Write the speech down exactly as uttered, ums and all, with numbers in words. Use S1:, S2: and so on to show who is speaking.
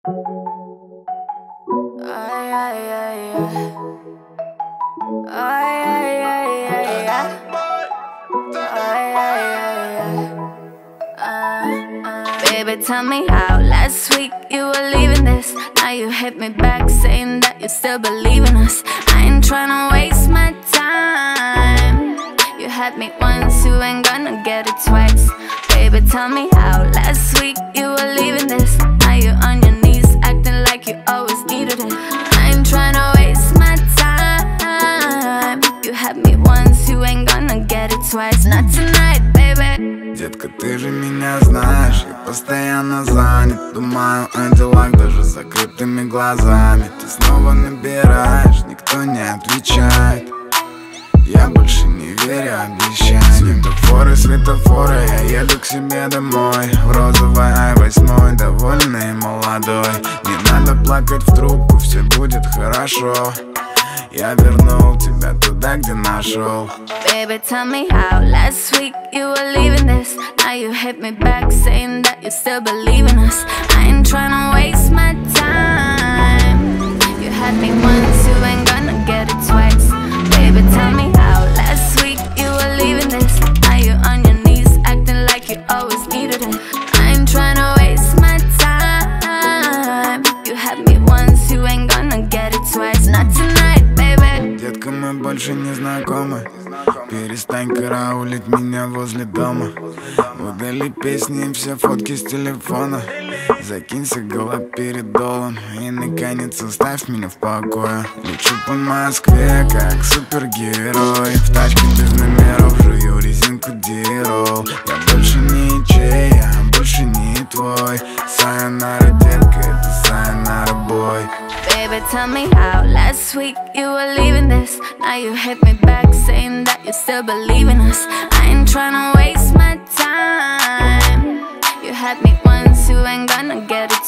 S1: Ay, ay, ay, ay. Ay, ay, ay, ay, ay. Ay, ay, ay, ay. Uh, uh. Baby, tell me how last week you were leaving this. Now you hit me back saying that you still believe in us. I ain't tryna waste my time. You had me once, you ain't gonna get it twice. Baby, tell me how last week you were leaving this. Now you on your knees acting like you always needed it. I ain't tryna waste my time. You had me once, you ain't gonna get it twice. Not tonight, baby.
S2: Детка, ты же меня знаешь, я постоянно занят. Думаю о делах даже с закрытыми глазами. Ты снова набираешь, никто не отвечает. Я больше не верю обещаниям. Светофоры, светофоры, я еду к себе домой. В розовой ай восемь, довольный и молодой. Не надо плакать в трубку, все будет хорошо. Я вернул тебя туда, где нашел.
S1: Baby, tell me how last week you were leaving this. Now you hit me back saying that you still believe in us. I ain't tryna waste my time. You had me once, you ain't gonna get it twice. Baby, tell me how last week you were leaving this. Now you on your knees acting like you always needed it. I ain't tryna waste my time. You had me once, you ain't gonna get it twice. Not tonight, baby.
S2: Детка, мы больше не знакомы. Перестань караулить меня возле дома. Удали песни и все фотки с телефона. Закинься галоперидолом и наконец оставь меня в покое. Лечу по Москве как супергерой. В тачке без номеров жую резинку Дирол. Я больше не чей, я больше не твой. Сайонара, детка, это сайонара, бой.
S1: Baby, tell me how last week you were leaving this. Now you hit me back saying that you still believe in us. I ain't tryna waste my time. You had me once, you ain't gonna get it